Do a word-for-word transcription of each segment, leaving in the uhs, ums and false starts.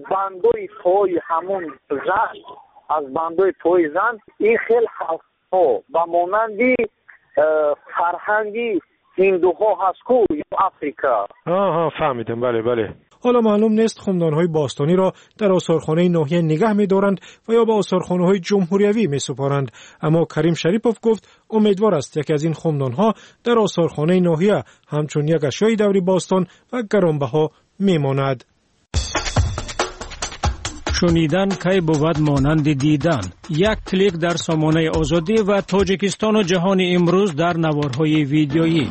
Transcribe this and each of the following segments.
бандои пои ҳамон зан аз бандои пои зан ин хел ҳалқҳо ба монанди фарҳанги ҳиндуҳо ҳаст ку ё африка. آها فهمیدم. بله بله. حالا معلوم نیست خمدانهای باستانی را در آثارخانه ناحیه نگه می‌دارند و یا به آثارخانه‌های جمهوریوی می‌سپارند، اما کریم شریپوف گفت امیدوار است یکی از این خمدانها در آثارخانه ناحیه همچون یک اشیای دوری باستان و گرانبها میماند. شنیدن کی بود مانند دیدن. یک کلیک در سامانه آزادی و تاجیکستان و جهان امروز در نوارهای ویدیویی.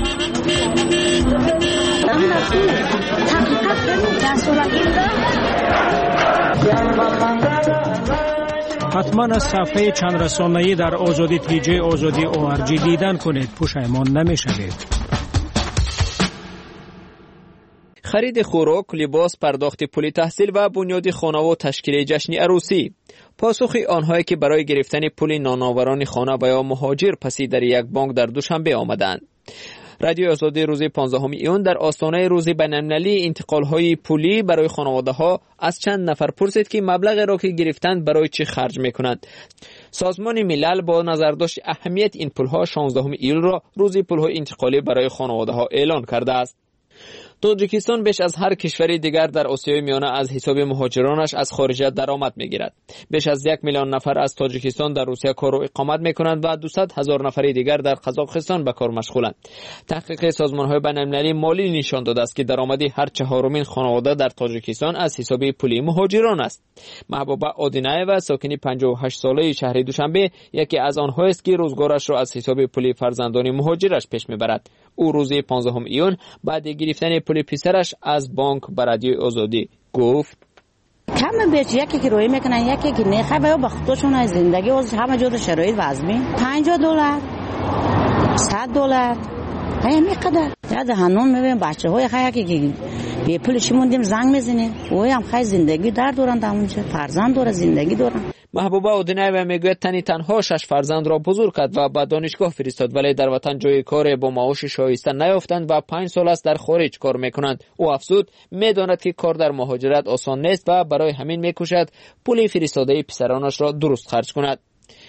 حتما از صفحه چند رسانه‌ای در آزادی تیجی آزادی او ار جی دیدن کنید، پشیمان نمی‌شوید. خرید خوراک، لباس، پرداخت پول تحصیل و بنیاد خانه و تشکیل جشن عروسی. پاسخ آنهایی که برای گرفتن پول نانآوران خانه و یا مهاجر پسی در یک بانک در دوشنبه آمدند. رادیو آزادی روز پانزدهم ایون در آستانه روز بین‌المللی انتقال‌های پولی برای خانواده‌ها از چند نفر پرسید که مبلغ را که گرفتند برای چی خرج می‌کنند. سازمان ملل با نظرداشت اهمیت این پول‌ها شانزدهم ایول را روز پول‌های انتقالی برای خانواده‌ها اعلان کرده است. تاجیکستان بیش از هر کشور دیگر در آسیای میانه از حساب مهاجرانش از خارج درآمد میگیرد. بیش از یک میلیون نفر از تاجیکستان در روسیه کار و اقامت میکنند و دویست هزار نفر دیگر در قزاقستان به کار مشغولند. تحقیق سازمان‌های بین‌المللی مالی نشان داده است که درآمدی هر چهارمین خانواده در تاجیکستان از حساب پولی مهاجران است. محبوبه آدینایوا ساکن پنجاه و هشت ساله شهر دوشنبه یکی از آنها است که روزگارش را از حساب پولی فرزندان مهاجرش پیش میبرد. او روز پانزدهم ایون بعد گرفتن پول پسرش از بانک به رادیو آزادی گفت کم بیش یکی که روی میکنن یکی که نه خبر با خودشون از زندگی از همه جور شرایط وضعی پنجاه دلار صد دلار همین قدر یاد هنون میبینم بچه های خیلی که به پولش موندیم زنگ میزنه و هم خیلی زندگی در دوران دامونچه فرزند داره زندگی دارن. محبوبه آدینایوا میگوید تنی تنها شش فرزند را بزرگ کرد و به دانشگاه فرستاد، ولی در وطن جای کار با معاش شایسته نیافتند و پنج سال است در خارج کار میکنند. او افزود میداند که کار در مهاجرت آسان نیست و برای همین میکوشد پول فرستاده پسرانش را درست خرج کند.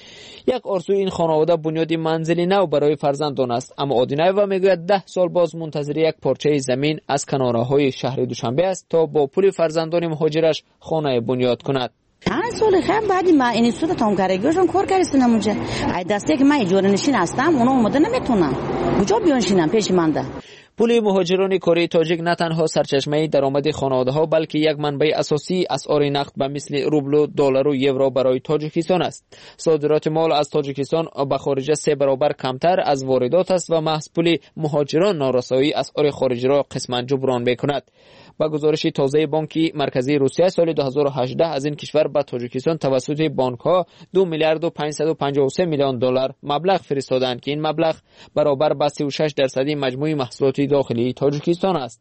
یک آرزوی این خانواده بنیاد منزلی نو برای فرزندان است، اما آدینایوا میگوید ده سال باز منتظر یک پارچه زمین از کناره‌های شهر دوشنبه است تا با پول فرزندان مهاجرش خانه بنیاد کند. چند سال خیلی بعدی ما این سود تامکارگیشون کار کردن اونجا. ای دسته که من اجاره نشین هستم، اونا اومده نمیتونن. کجا بیانشینم پیش منده. پول مهاجران کره تاجیک نه تنها سرچشمه درآمد خانواده‌ها بلکه یک منبع اساسی اسعار نقد به مثل روبل و دلار و یورو برای تاجیکستان است. صادرات مال از تاجیکستان به خارج سه برابر کمتر از واردات است و محض پول مهاجران نارسایی اسعار خارجی را قسماً جبران می‌کند. با گزارش تازه بانک مرکزی روسیه سال دو هزار و هجده از این کشور به تاجیکستان توسط بانک‌ها دو میلیارد و پانصد و پنجاه و سه میلیون دلار مبلغ فرستادند که این مبلغ برابر به سی و شش درصد مجموع محصولات داخلی تاجیکستان است.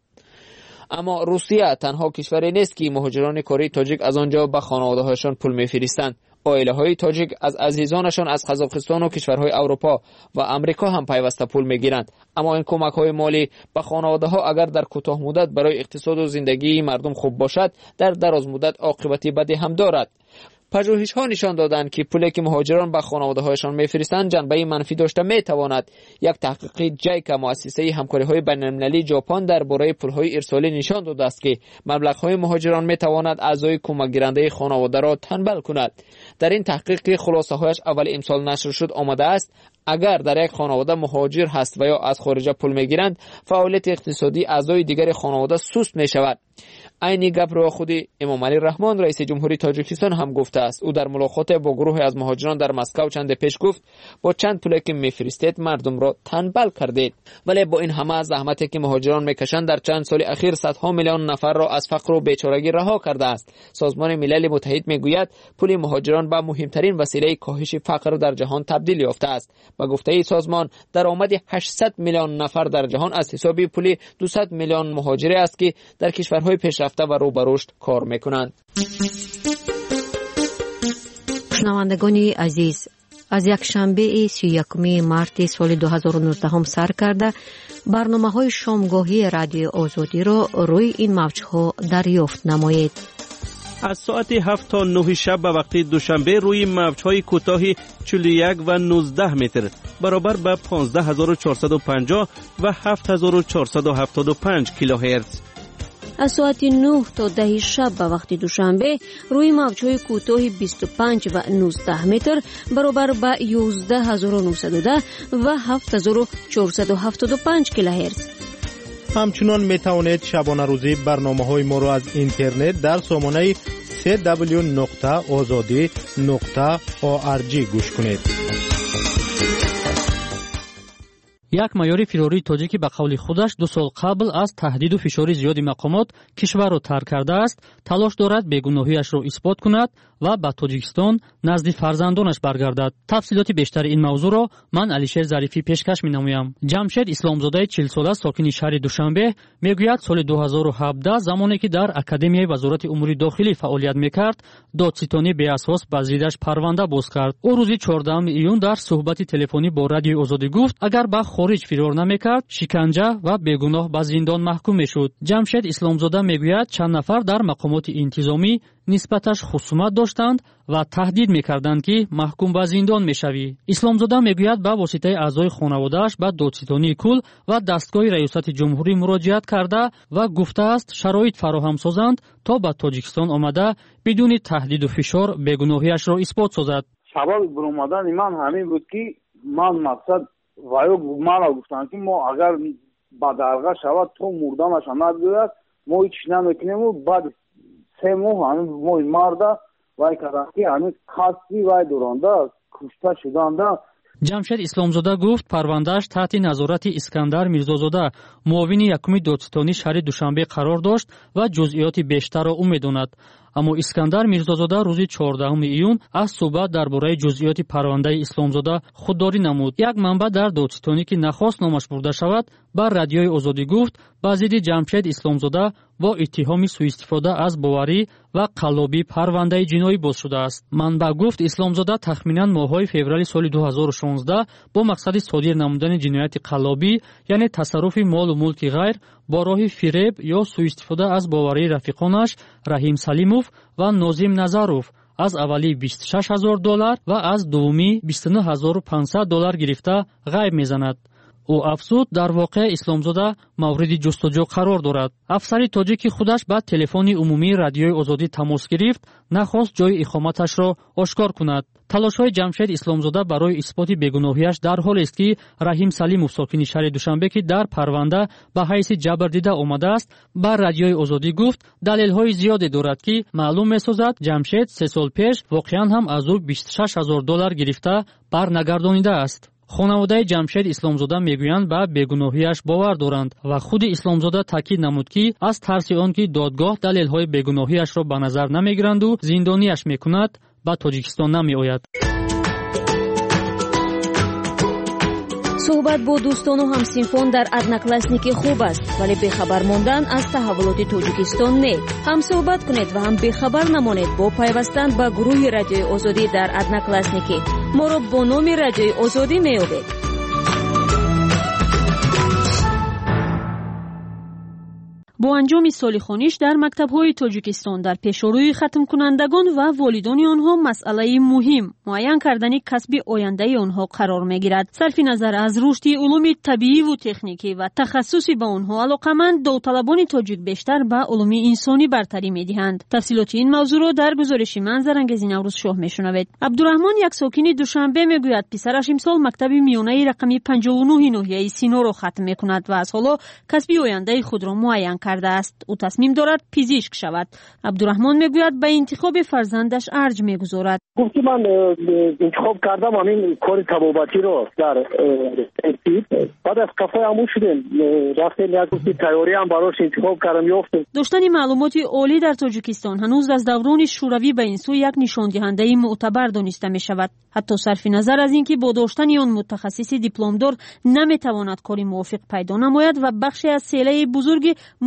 اما روسیه تنها کشوری نیست که مهاجران کره تاجیک از آنجا به خانواده‌هایشان پول می‌فرستند. عائله‌های تاجیک از عزیزانشان از قزاقستان و کشورهای اروپا و آمریکا هم پیوسته پول می‌گیرند، اما این کمک‌های مالی به خانواده‌ها اگر در کوتاه مدت برای اقتصاد و زندگی مردم خوب باشد، در دراز مدت عاقبت بدی هم دارد. پژوهش‌ها نشان دادند که پولی که مهاجران به خانواده‌هایشان می‌فرستند جنبه منفی داشته می‌تواند. یک تحقیق جایکا مؤسسه همکاری‌های بین‌المللی ژاپن درباره پول‌های ارسالی نشان داده است که مبلغ‌های مهاجران می‌تواند اعضای کمک گیرنده خانواده را تنبل کند. در این تحقیق که خلاصه‌هایش اول امسال نشر شد آمده است اگر در یک خانواده مهاجر هست و یا از خارج پول می‌گیرند، فعالیت اقتصادی اعضای دیگر خانواده سست می‌شود. عین گپ را خود امام علی رحمان رئیس جمهوری تاجیکستان هم گفته است. او در ملاقات با گروه از مهاجران در مسکو چند پیش گفت با چند پولی که میفرستید مردم را تنبل کردید، ولی با این همه زحمتی که مهاجران میکشند در چند سال اخیر صدها میلیون نفر را از فقر و بیچارگی رها کرده است. سازمان ملل متحد میگوید پول مهاجران به مهمترین وسیله کاهش فقر در جهان تبدیل یافته است. با گفته سازمان درآمد هشتصد میلیون نفر در جهان از حساب پول دویست میلیون مهاجر است که در کشورهای پیشرفته و رو به رشد کار میکنند. شنوندگان عزیز، از یک شنبه سی و یکم مارس سال دو هزار و نوزده هم سر کرده برنامه‌های شامگاهی رادیو آزادی را روی این موج‌ها دریافت نمایید. از ساعت هفت تا نه شب به وقت دوشنبه روی موج‌های کوتاه چهل و یک و نوزده متر برابر به پانزده هزار و چهارصد و پنجاه و هفت هزار و چهارصد و هفتاد و پنج کیلوهرتز. از ساعت نه تا ده شب به وقت دوشنبه روی موج‌های کوتاه بیست و پنج و نوزده متر برابر به یازده هزار و نهصد و ده و هفت هزار و چهارصد و هفتاد و پنج کیلوهرتز. همچنان می توانید شبانه روزی برنامه‌های ما را از اینترنت در سامانه سی دبلیو نقطه آزادی نقطه او آر جی گوش کنید. یک майёри фирории тоҷик ба қавли худаш ду сол қабл аз таҳдиду фишори зиёди мақомот кишварро тарк кардааст, талош дорад бегуноҳиашро исбот кунад ва ба Тоҷикистон назди фарзандонаш баргардад. тафсилоти бештари ин мавзӯъро ман Алишер Зарифӣ пешкаш менамоям. Ҷамшед Исломзодаи чил-сола сокини шаҳри Душанбе мегӯяд соли ду ҳазору ҳабдаҳ замоне ки дар Академияи Вазорати Умури Дохилӣ фаъолият мекард, додситонӣ беасос ба зидаш парванда боз кард. ӯ рӯзи чордаҳуми июн дар суҳбати телефонӣ бо Радиои Озодӣ гуфт, агар ба хориҷ фирор намекард, шиканҷа ва бегуноҳ ба зиндон маҳкум мешуд. Ҷамшед Исломзода мегӯяд, чанд нафар дар мақомоти интизомӣ нисбаташ хусумат доштанд ва таҳдид мекарданд ки маҳкум ба зиндон мешавӣ. Исломзода мегӯяд ба воситаи аъзои хонаводааш ба додситонии кул ва дастгоҳи раёсати ҷумҳурӣ муроҷиат карда ва гуфтааст шароит фароҳам созанд то ба Тоҷикистон омада бидуни таҳдиду фишор бегуноҳиашро исбот созад. сабаби буромадани ман ҳамин буд ки ман мақсад ваё мана гуфтанд ки мо агар ба дарга шавад то мурданаша нагӯяд мо ҳеч намекунему. баъд се моҳ ҳамин моҳи марда вай карданд ки ҳамин қасди вай дуронда кушта шуданда. Ҷамшед Исломзода гуфт парвандааш таҳти назорати Искандар Мирзозода, муовини якуми додситони шаҳри Душанбе қарор дошт ва ҷузъиёти бештарро ӯ медонад. аммо Искандар Мирзозода рӯзи чордаҳуми июн аз суҳбат дар бораи ҷузъиёти парвандаи Исломзода худдорӣ намуд. Як манбаъ дар додситонӣ ки нахост номаш бурда шавад, ба Радиои Озодӣ гуфт ба зидди Ҷамшед Исломзода бо иттиҳоми сӯистифода аз боварӣ ва қаллобӣ парвандаи ҷиноӣ боз шудааст. Манбаъ гуфт Исломзода тахминан моҳҳои феврали соли ду ҳазору шонздаҳ бо мақсади содир намудани ҷинояти қаллобӣ, яъне тасарруфи молу мулки ғайр бо роҳи фиреб ё сӯистифода аз боварии рафиқонаш Раҳим Салимов ва Нозим Назаров аз аввали бисту шаш ҳазор доллар ва аз дуввуми бисту нӯҳ ҳазору панҷсад доллар гирифта ғайб мезанад. ӯ афзуд, дар воқеъ Исломзода мавриди ҷустуҷӯ қарор дорад. Афсари тоҷики худаш ба телефони умумии Радиои Озодӣ тамос гирифт, нахост ҷои иқоматашро ошкор кунад. талошҳои Ҷамшед Исломзода барои исботи бегуноҳиаш дар ҳолест ки Раҳим Салимов сокини шаҳри Душанбе ки дар парванда ба ҳайси ҷабрдида омадааст, ба Радиои Озодӣ гуфт далелҳои зиёде дорад ки маълум месозад Ҷамшед се сол пеш воқеан ҳам аз ӯ бисту шаш ҳазор доллар гирифта барнагардонидааст. хонаводаи Ҷамшед Исломзода мегӯянд ба бегуноҳиаш бовар доранд ва худи Исломзода таъкид намуд ки аз тарси он ки додгоҳ далелҳои бегуноҳиашро ба назар намегиранду зиндониаш мекунад, ба Тоҷикистон намеояд. суҳбат бо дӯстону ҳамсинфон дар одноклассники хуб аст, вале бехабар мондан аз таҳаввулоти Тоҷикистон не. ҳам суҳбат кунед ва ҳам бехабар намонед бо пайвастан ба гурӯҳи Радиои Озодӣ дар одноклассники. моро бо номи Радиои Озодӣ меёбед. бо анҷоми солихониш дар мактабҳои Тоҷикистон дар пешорӯи хатмкунандагон ва волидони онҳо масъалаи муҳим муайян кардани касби ояндаи онҳо қарор мегирад. сарфи назар аз рушди улуми табииву техникӣ ва тахассуси ба онҳо алоқаманд, довталабони тоҷик бештар ба улуми инсонӣ бартарӣ медиҳанд. тафсилоти ин мавзӯъро дар гузориши ман Зарангези Наврӯзшоҳ мешунавед. Абдураҳмон, як сокини Душанбе, мегӯяд писараш имсол мактаби миёнаи рақами панҷоҳу нӯҳи ноҳияи Синоро хатм мекунад ва аз ҳоло касби ояндаи худро муайян кардааст. ӯ тасмим дорад пизишк шавад. абдураҳмон мегӯяд ба интихоби фарзандаш арҷ мегузорад. гуфти ман интихоб кардам ҳамин кори табобатиро дар баъд аз кафои ҳамӯ шудем, рафтем як гуфти тайёриам барош интихоб кардам ёфтем. доштани маълумоти олӣ дар Тоҷикистон ҳанӯз аз даврони шӯравӣ ба ин сӯ як нишондиҳандаи мӯътабар дониста мешавад. ҳатто сарфи назар аз ин ки бо доштани он мутахассиси дипломдор наметавонад кори мувофиқ пайдо намояд ва бахше аз селаи бузурги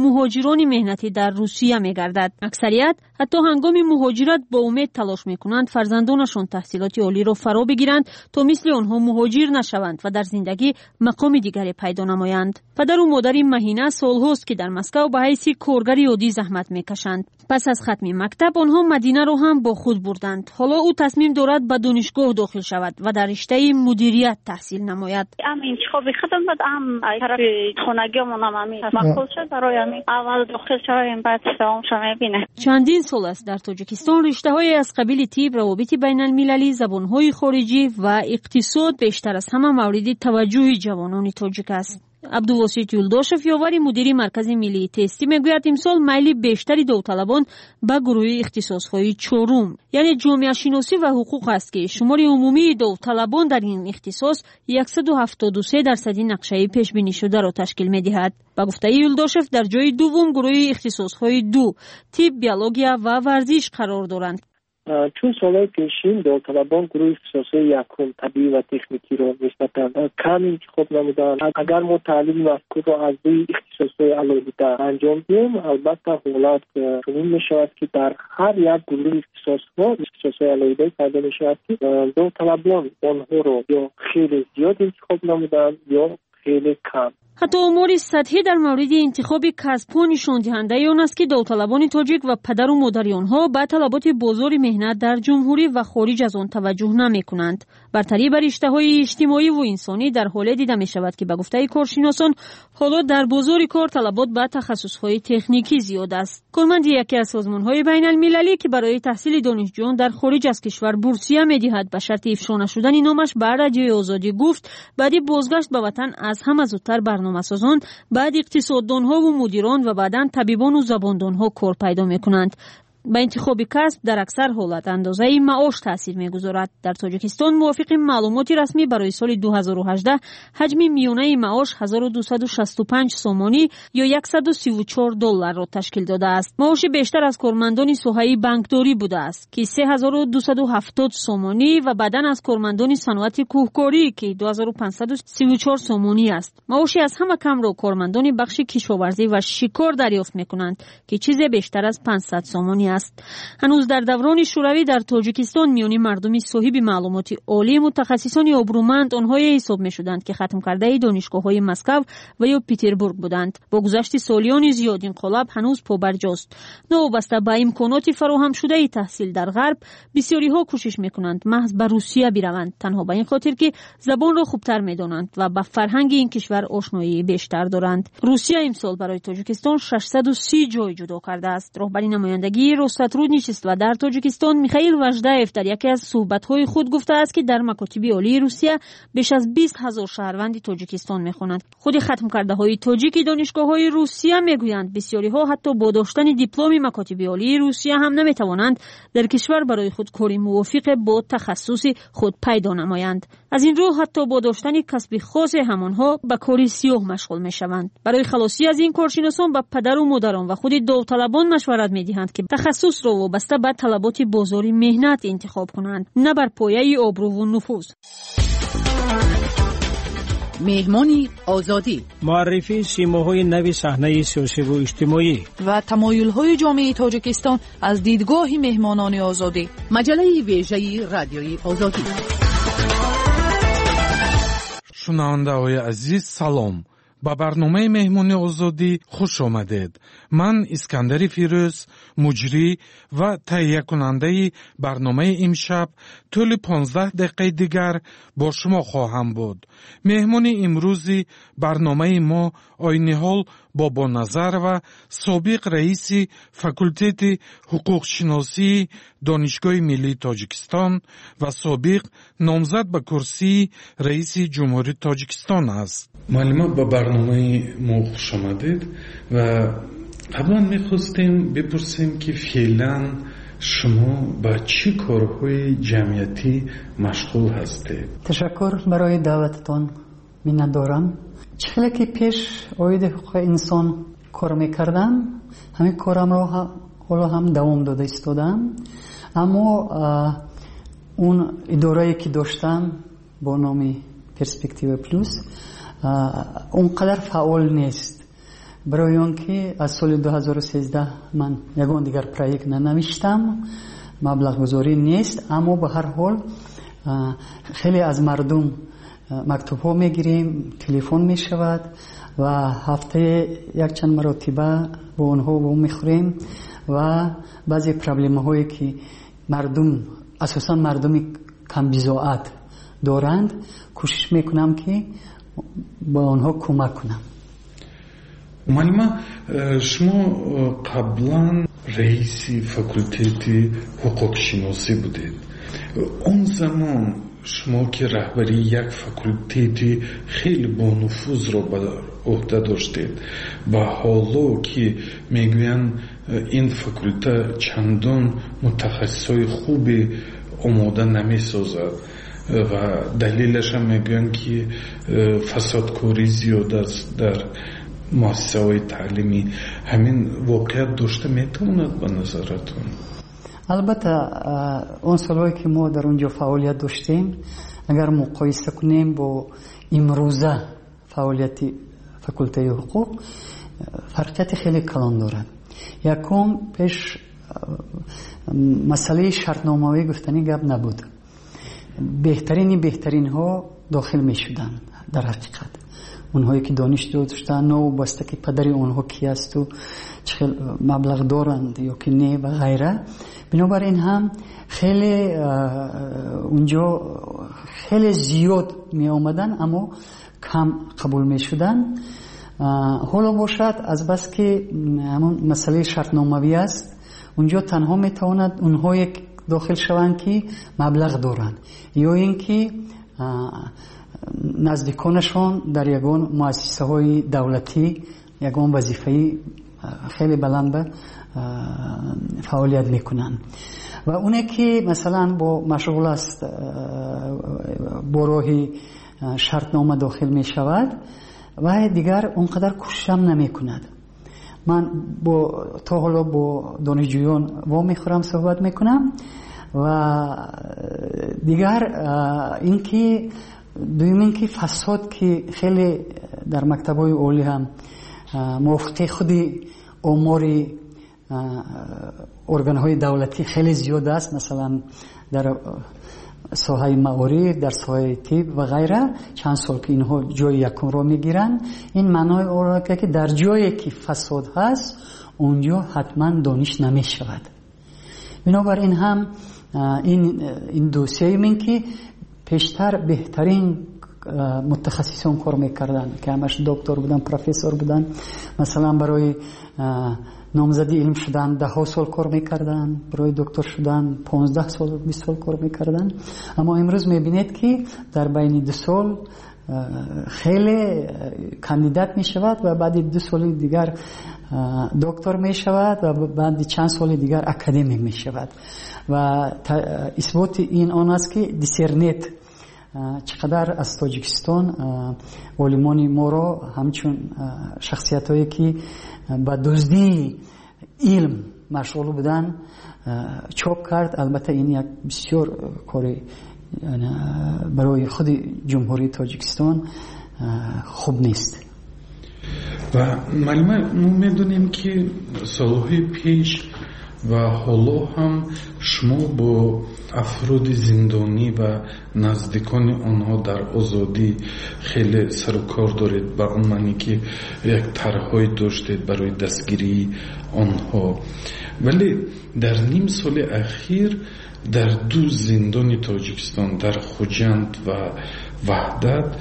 مهاجران مهنتی در روسیه می‌گردد. اکثریت حتی هنگام مهاجرت با امید تلاش می‌کنند فرزندانشان تحصیلات عالی را فرا بگیرند تا مثل آنها مهاجر نشوند و در زندگی مقام دیگری پیدا نمایند. پدر و مادر مهینه سال‌هاست که در مسکو به حیث کارگر عادی زحمت می‌کشند. پس از ختم مکتب آنها مدینه را هم با خود بردند. حالا او تصمیم دارد به دانشگاه داخل شود و در رشته مدیریت تحصیل نماید. ام انتخاب خودم بود، ام طرف خانگیمون هم همین مقبول شد برای همین اول داخل شدم بعد دوام شما ببینه. چندین سال است در تاجیکستان رشته‌های از قبیل طب، روابط بین‌المللی، زبان‌های خارجی و اقتصاد بیشتر از همه مورد توجه جوانان تاجیک است. عبدالواسیط یولداشف یاوری مدیر مرکز ملی تستی میگوید امسال میل بیشتری داوطلبان به گروه اختصاص‌های چهارم یعنی جامعه شناسی و حقوق است که شمار عمومی داوطلبان در این اختصاص صد و هفتاد و سه درصدی نقشه پیش بینی شده را تشکیل می‌دهد. با گفته یولداشف در جای دوم گروه اختصاص‌های دو طب، بیولوژی و ورزش قرار دارند. چون سالهای پیشین داوطلبان گروه اختصاص‌های یکم طبی و تکنیکی را نسبتاً کم انتخاب نمودند. اگر ما تحلیل مذکور را از روی اختصاص‌های علاوه انجام دهیم البته حالت چنین می‌شود که در هر یک گروه اختصاص‌ها اختصاص‌های علاوه پیدا می‌شود که داوطلبان آنها را یا خیلی زیاد انتخاب نمودند یا خیلی کم. حتی امور سطحی در مورد انتخاب کسب‌ها نشان دهنده آن است که داوطلبان تاجیک و پدر و مادر آنها به طلبات بازار مهنت در جمهوری و خارج از آن توجه نمی‌کنند. برتری بر رشته‌های اجتماعی و انسانی در حال دیده می‌شود که به گفته کارشناسان حالا در بازار کار طلبات به تخصص‌های تکنیکی زیاد است. کارمند یکی از سازمان‌های بین‌المللی که برای تحصیل دانشجویان در خارج از کشور بورسیه می‌دهد به شرط افشا نشدن نامش به رادیوی آزادی گفت بعد بازگشت به وطن از همه زودتر برنامه‌سازان، بعد اقتصاددان‌ها و مدیران و بعداً طبیبان و زباندان‌ها کار پیدا می‌کنند. به انتخاب کسب در اکثر حالت اندازه معاش تاثیر می‌گذارد. در تاجیکستان موافق معلومات رسمی برای سال دو هزار و هجده حجم میانه معاش هزار و دویست و شصت و پنج سومانی یا صد و سی و چهار دلار را تشکیل داده است. معاش بیشتر از کارمندان ساحه بانکداری بوده است که سه هزار و دویست و هفتاد سومانی و بعداً از کارمندان صنعت کوهکاری که دو هزار و پانصد و سی و چهار سومانی است. معاشی از همه کم را کارمندان بخش کشاورزی و شکار دریافت می‌کنند که چیز بیشتر از پانصد سومانی است. هنوز در دوران شوروی در تاجیکستان میانی مردمی صاحب معلومات عالی متخصصان آبرومند آنهای حساب می‌شدند که ختم کرده دانشگاه‌های مسکو و یا پترزبورگ بودند. با گذشت سالیان زیاد انقلاب هنوز پابرجاست. نوابسته به امکانات فراهم شده تحصیل در غرب بسیاری‌ها کوشش می‌کنند محض به روسیه بروند، تنها به این خاطر که زبان را خوبتر می‌دانند و با فرهنگ این کشور آشنایی بیشتر دارند. روسیه امسال برای تاجیکستان ششصد و سی جای جدا کرده است. رهبر نمایندگی روسترود نشست و در تاجیکستان میخائیل واژدایف در یکی از صحبت‌های خود گفته است که در مکاتب عالی روسیه بیش از بیست هزار شهروند تاجیکستان میخوانند. خود ختم کرده های تاجیک دانشگاه‌های روسیه میگویند بسیاری‌ها حتی با داشتن دیپلم مکاتب عالی روسیه هم نمیتوانند در کشور برای خود کاری موافق با تخصص خود پیدا نمایند. از این رو حتی با داشتن کسب خاص همانها به کاری سیاه مشغول میشوند. برای خلاصی از این کارشناسان به پدر و مادران و خود داوطلبان مشورت میدهند که تخصص را وابسته به طلبات بازار مهنت انتخاب کنند، نه بر پایه آبرو و نفوذ. مهمانی آزادی، معرفی سیماهای نوی صحنه سیاسی و اجتماعی و تمایل‌های جامعه تاجیکستان از دیدگاه مهمانان آزادی. مجله ویژه رادیوی آزادی. شنونده‌های عزیز سلام. با برنامه مهمانی آزادی خوش آمدید. من اسکندر فیروز مجری و تهیه کننده برنامه امشب طول پانزده دقیقه دیگر با شما خواهم بود. مهمان امروزی برنامه ما آینهال بابا نظر و سابق رئیس فاکولتت حقوق شناسی دانشگاه ملی تاجیکستان و سابق نامزد به کرسی رئیس جمهوری تاجیکستان است. معلومات با برنامه ما خوش آمدید و قبلا میخواستیم بپرسیم که فعلا شما با چی کارهای جمعیتی مشغول هستید؟ تشکر برای دعوتتان منت دارم. چهل که پیش اوید حقوق انسان کار میکردم، همین کارم را حالا هم دوام داده ایستادم، اما اون اداره‌ای که داشتم با نام پرسپکتیو پلوس اونقدر فعال نیست. برای اون که از سال دو هزار و سیزده من یگان دیگر پروژه ننوشتم، مبلغ گذاری نیست، اما به هر حال خیلی از مردم مکتوب ها میگیریم، تلفن میشود و هفته یک چند مرتبه با اونها با میخوریم و بعضی پرابلم هایی که مردم اساسا مردم کم بضاعت دارند کوشش میکنم که با اونها کمک کنم. معلم، شما قبلا رئیس فاکولته حقوق شناسی بودید. اون زمان شما که رهبری یک فاکولته خیلی با نفوذ را بر عهده داشتید و حالا که میگوین این فاکولته چندان متخصصای خوبی آماده نمیسازد و دلیلش هم میگوین که فسادکاری زیاد است در مؤسسه های تعلیمی، همین واقعیت داشته میتواند به نظرتون؟ البته اون سالهایی که ما در اونجا فعالیت داشتیم اگر مقایسه کنیم با امروزه فعالیت فاکولته حقوق فرقیت خیلی کلان دارد. یکم پیش مسئله شرطنامه‌ای گفتنی گپ نبود، بهترین بهترین ها داخل می شدن. در حقیقت اونهایی که دانش داشتن نو بسته که پدری اونها کی است و چه مبلغ دارند یا که نه و غیره، بنابراین هم خیلی اونجا خیلی زیاد می آمدن اما کم قبول می شدن. حالا باشد از بس که همون مسئله شرطنامه‌ای است، اونجا تنها می تواند اونهایی داخل شوند که مبلغ دارند یا اینکه نزدیکانشان در یگان مؤسسه های دولتی یگان وظیفه خیلی بلند فعالیت میکنن و اونه که مثلا با مشغول است با راه شرطنامه داخل میشود و دیگر اونقدر کوشش هم نمی کند. من با تا حالا با دانشجویان وا میخورم صحبت میکنم و دیگر اینکه دویم اینکه فساد که خیلی در مکتب‌های عالی هم موافقه خودی اموری ارگان‌های دولتی خیلی زیاد است، مثلا در ساحه معارف، در ساحه طب و غیره چند سال که اینها جای یکم رو میگیرن. این معنای اون که در جایی که فساد هست اونجا حتما دانش نمیشود. بنابراین هم این این دوسیه من که پیشتر بهترین متخصصان کار میکردن که همش دکتر بودن، پروفسور بودن، مثلا برای نامزدی علم شدن ده ها سال کار میکردن، برای دکتر شدن پانزده سال بیست سال کار میکردن. اما امروز میبینید که در بین دو سال خیلی کاندیدات میشود و بعد دو سال دیگر دکتر میشود و بعد چند سال دیگر اکادمیک میشود و اثبات این آن است که دیسرنت چقدر از تاجیکستان علمای ما را همچون شخصیت هایی که با دزدی علم مشغول بودن چاپ کرد. البته این یک بسیار کاری برای خود جمهوری تاجیکستان خوب نیست. و معلومه ما میدونیم که سالهای پیش و حالا هم شما با افراد زندانی و نزدیکان آنها در آزادی خیلی سر و کار دارید، به اون معنی که یک طرح‌های داشتید برای دستگیری آنها. ولی در نیم سال اخیر در دو زندان تاجیکستان، در خوجند و وحدت،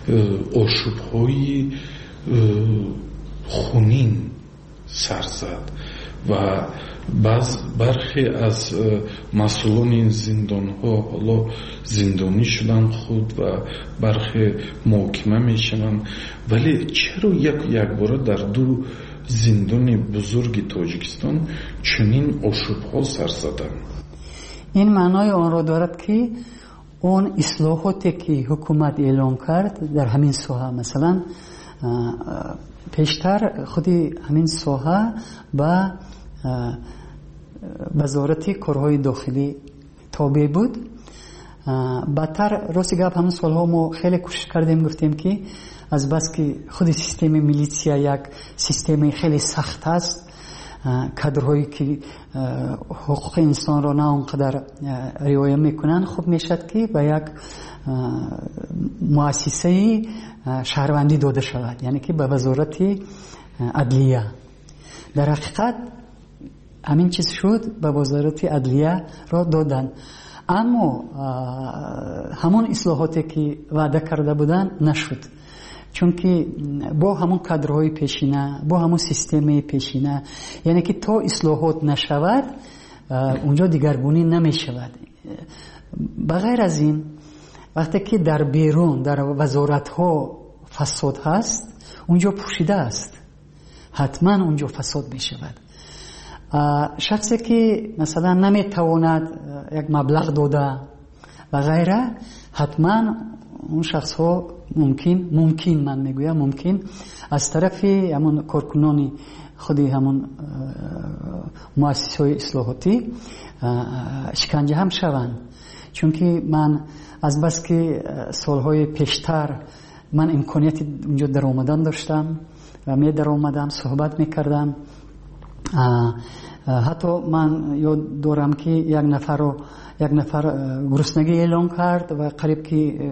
آشوب‌های خونین سر زد و بعض برخی از مسئولان این زندان ها حالا زندانی شدن خود و برخی محاکمه می شوند. ولی چرا یک یک بار در دو زندان بزرگ تاجیکستان چنین آشوب ها سر زدن؟ این معنای آن را دارد که اون اصلاحاتی که حکومت اعلام کرد در همین ساحه، مثلا پیشتر خودی همین ساحه با وزارت کارهای داخلی تابع بود، بعدتر راستی گپ همون سالها ما خیلی کوشش کردیم، گفتیم که از بس که خود سیستم میلیسیا یک سیستم خیلی سخت است، کادرهایی که حقوق انسان را نه اونقدر رعایت میکنن، خوب میشد که به یک مؤسسه شهروندی داده شود، یعنی که به وزارت عدلیه. در حقیقت همین چیز شد، به وزارت عدلیه را دادن، اما همون اصلاحاتی که وعده کرده بودن نشد، چون که با همون کادرهای پیشینه، با همون سیستم پیشینه، یعنی که تا اصلاحات نشود اونجا دیگرگونی نمی شود. بغیر از این وقتی که در بیرون در وزارت ها فساد هست، اونجا پوشیده است، حتما اونجا فساد می شود. شخصی که مثلا نمی تواند یک مبلغ داده و غیره، حتما اون شخص ها ممکن ممکن من میگویم ممکن از طرف همون کارکنان خودی همون مؤسسه های اصلاحاتی شکنجه هم شوند. چون که من از بس که سالهای پیشتر من امکانیت اونجا در آمدن داشتم و می در آمدم صحبت میکردم، حتی من یاد دارم که یک نفر رو یک نفر گرسنگی اعلام کرد و قریب که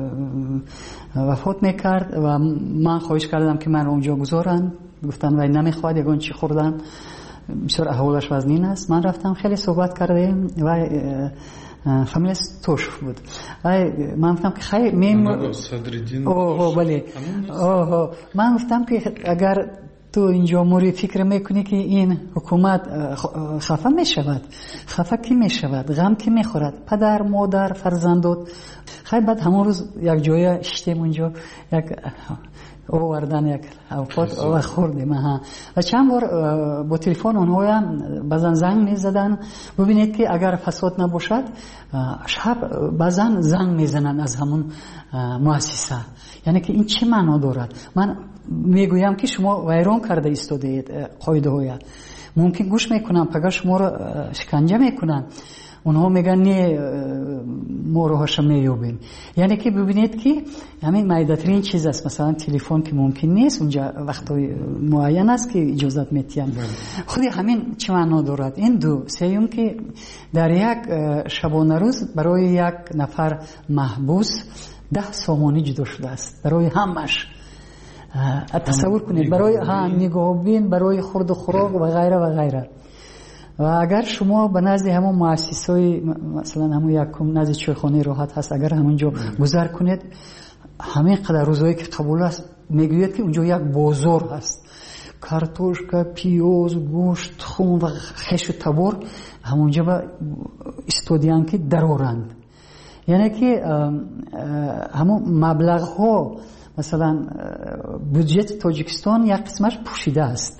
وفات میکرد و من خواهش کردم که من اونجا گذارن، گفتن وای نمیخواد، یگان چی خوردن، بسیار احوالش وزنین است. من رفتم خیلی صحبت کردیم و فامیلش توش بود. من گفتم که خیلی میم صدرالدین اوه بله اوه من گفتم که اگر تو اینجا موری فکر میکنی که این حکومت خفه میشود، خفه کی میشود، غم کی میخورد، پدر مادر فرزندات. خیلی بعد همون روز یک جای شتیم اونجا یک آوردن یک اوقات و خوردیم ها. و چند بار با تلفن اونها هم بعضا زنگ میزدن، ببینید که اگر فساد نباشد شب بعضا زنگ میزنن از همون مؤسسه. یعنی که این چه معنا دارد؟ من میگویم که شما ویران کرده ایستادید قاعده های، ممکن گوش میکنن پگاه شما رو شکنجه میکنن، اونها میگن نه ما رو هاشم میوبیم. یعنی که ببینید که همین میدترین چیز است، مثلا تلفن که ممکن نیست اونجا وقتای معین است که اجازت میتیم. خودی همین چه معنا دارد؟ این دو سیوم که در یک شبانه روز برای یک نفر محبوس ده سامانی جدا شده است برای همش. تصور کنید برای ها نگاه بین، برای خورد و خوراک و غیره و غیره. و اگر شما به نزد همون مؤسسه‌های مثلا همون یکم نزد چایخانه راحت هست، اگر همونجا گذر کنید، همین قدر روزایی که قبول است میگوید که اونجا یک بازار هست، کارتوشکا، پیاز، گوشت، خون و خش و تبر همونجا با استودیان که درارند. یعنی که همون مبلغ ها مثلا بودجت تاجیکستان یک قسمش پوشیده است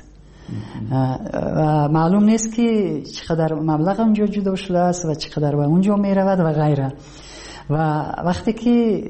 و معلوم نیست که چقدر مبلغ اونجا جدا شده است و چقدر به اونجا می رود و غیره. و وقتی که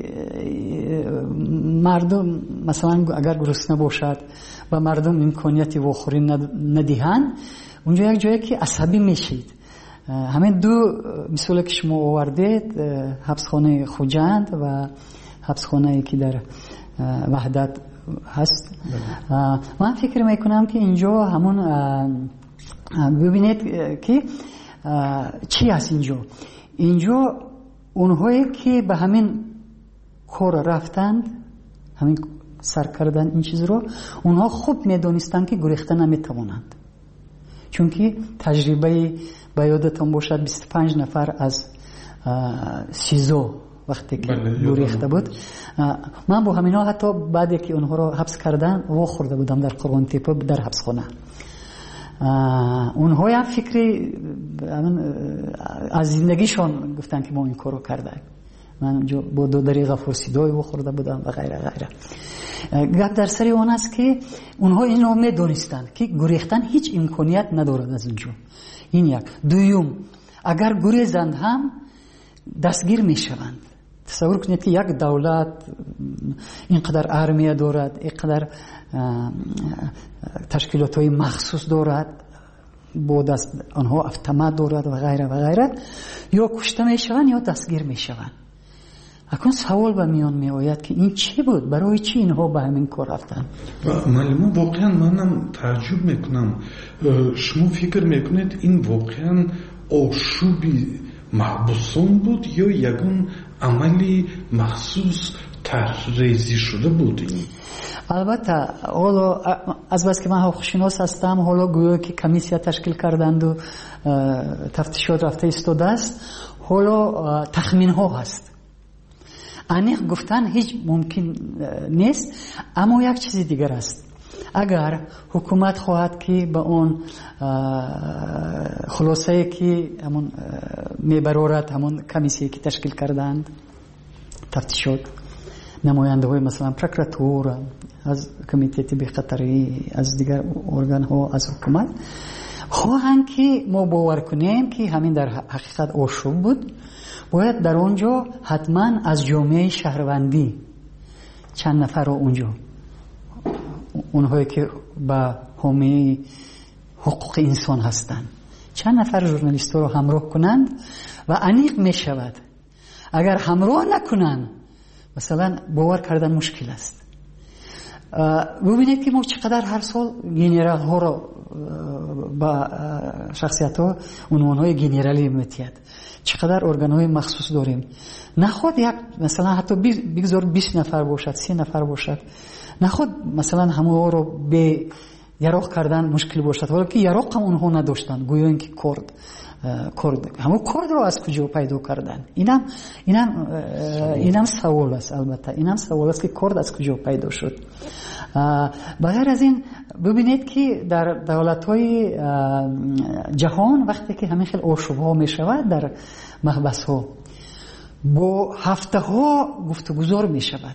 مردم مثلا اگر گرسنه باشد و مردم امکانیتی بخوری ندهند، اونجا یک جایی که عصبی میشید. همین دو مثالی که شما آوردید، حبسخانه خوجند و حبسخانه که در وحدت هست، من فکر میکنم که اینجا همون ببینید که چی هست اینجا. اینجا اونهایی که به همین کار رفتند، همین سر کردن این چیز رو، اونها خوب میدونستند که گریخته نمیتوانند، چون که تجربه به یادتان باشد بیست و پنج نفر از سیزو وقتی که گریخته بود، من با همینا حتی بعدی که اونها رو حبس کردن و خورده بودم در قربان تیپه در حبس خانه. اونها هم فکری از زندگیشان گفتن که ما این کارو کردیم. من با دو دریغه فرسیدای و خورده بودم و غیره غیره. گپ در سر اون است که اونها اینو میدونستند که گریختن هیچ امکانیت ندارد از اونجا. این یک. دوم، اگر گریزند هم دستگیر میشوند. تصور کنید که یک دولت اینقدر ارمیه دارد، اینقدر تشکیلات های مخصوص دارد، با دست آنها اتومات دارد و غیره و غیره، یا کشته میشوند یا دستگیر میشوند. اکنون سوال به میان می آید که این چی بود؟ برای چی اینها به همین کار رفتن؟ معلومه واقعا منم تعجب میکنم. شما فکر میکنید این واقعا آشوبی محبوسان بود یا یگون عملی مخصوص تحریزی شده بود؟ این البته حالا از بس که من حقوقشناس هستم، حالا گویا که کمیسیا تشکیل کردند و تفتیشات رفته ایستاده است، حالا تخمین ها هست، انیق گفتن هیچ ممکن نیست. اما یک چیز دیگر است، اگر حکومت خواهد که به اون خلاصه که همون میبرارد همون کمیسیه که تشکیل کردند تفتیشات، نماینده های مثلا پروکراتور از کمیته طب خطری، از دیگر ارگان ها، از حکومت، خواهند که ما باور کنیم که همین در حقیقت آشوب بود، باید در اونجا حتما از جامعه شهروندی چند نفر رو اونجا، اونهایی که با حامی حقوق انسان هستند، چند نفر ژورنالیست رو همراه کنند و انیق می شود. اگر همراه نکنند مثلا باور کردن مشکل است. ببینید که ما چقدر هر سال گنرال ها رو با شخصیت ها عنوان های گنرالی میتید، چقدر ارگان های مخصوص داریم. نخود یک مثلا حتی بگذار بیست نفر باشد، سی نفر باشد، نخود مثلا همه رو به یراق کردن مشکل باشد، ولی که یراق هم اونها نداشتن، گویا اینکه کرد کرد همه کرد رو از کجا پیدا کردن؟ اینم اینم اینم سوال است. البته اینم سوال است که کرد از کجا پیدا شد. بغیر از این ببینید که در دولت‌های جهان وقتی که همین خیلی آشوب‌ها می‌شود در محبس ها، با هفته ها گفتگوزار می‌شود،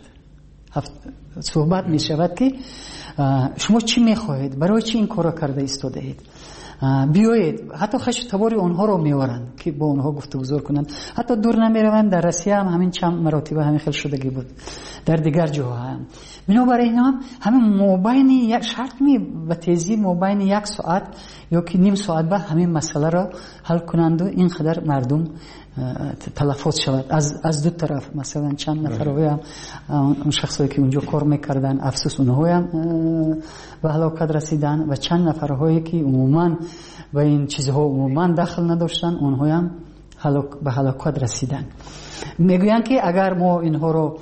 صحبت می‌شود که شما چی می‌خواهید، برای چی این کارو کرده ایستاده اید، بیایید. حتی خش تباری اونها رو میورند که با اونها گفتگو کنند. حتی دور نمیروند، در روسیه هم همین چند مراتب همین خیلی شدگی بود، در دیگر جاها هم. بنابراین هم همین مابین یک شرط می به تیزی مابین یک ساعت یا که نیم ساعت بعد همین مسئله را حل کنند و اینقدر مردم تلفظ شود از از دو طرف. مثلا چند نفر هم اون شخصایی که اونجا کار میکردن افسوس اونها هم به هلاکت رسیدن و چند نفرهایی که عموما و این چیزها عموما دخل نداشتن اونها هم به هلاکت رسیدن. میگویند که اگر ما اینها رو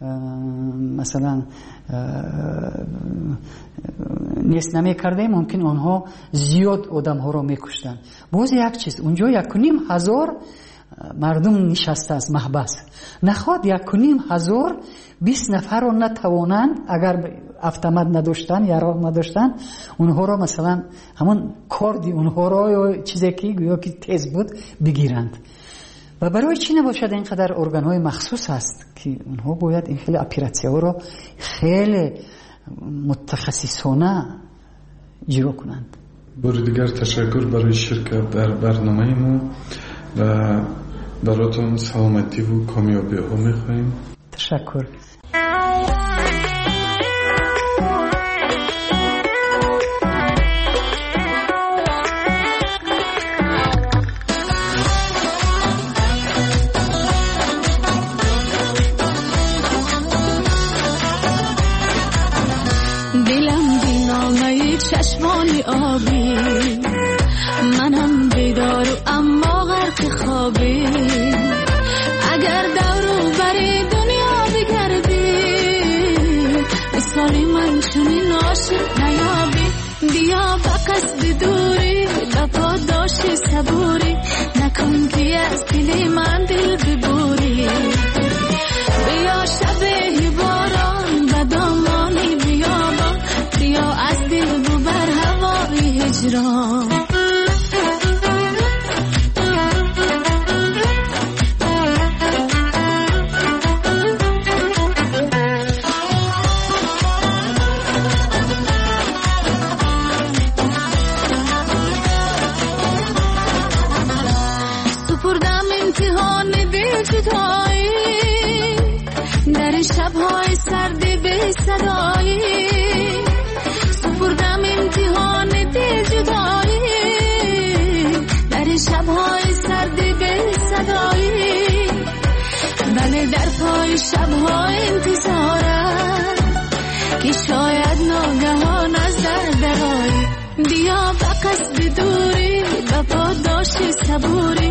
مثلا نیست نمی کرده ممکن اونها زیاد آدم ها رو میکشتن. باز یک چیز اونجا یک و نیم هزار مردم نشسته است محبس، نخواد یک و نیم هزار بیست نفر رو نتوانند اگر автомат نداشتن یا راه نداشتن اونها رو مثلا همون کاردی اونها رو یا چیزی که گویا که تیز بود بگیرند. و برای چی نباشد اینقدر ارگان های مخصوص هست که اونها باید این خیلی اپراسیون رو خیلی متخصصانه اجرا کنند. بار دیگر تشکر برای شرکت در برنامه ما و براتون سلامتی و کامیابی ها میخواییم. تشکر. چشمانی آبی منم بیدار و اما غرق خوابی، اگر دورو بری دنیا بگردی مثالی من چونین عاشق نیابی. بیا با قصد دوری لپا داشتی صبوری، نکن که از دلی من دل ببوری. بیا شبه باران و دامانی بیابان، بیا از دل ببر هوای هجران. سپردم امتحان دل جدایی در شبهای سردی به صدایی، سپردم امتحان دل جدایی در شبهای سردی به صدایی. بله در پای روزهای شبها انتظارم که شاید ناگهان از در درایی. بیا به قصد دوری به پاداش صبوری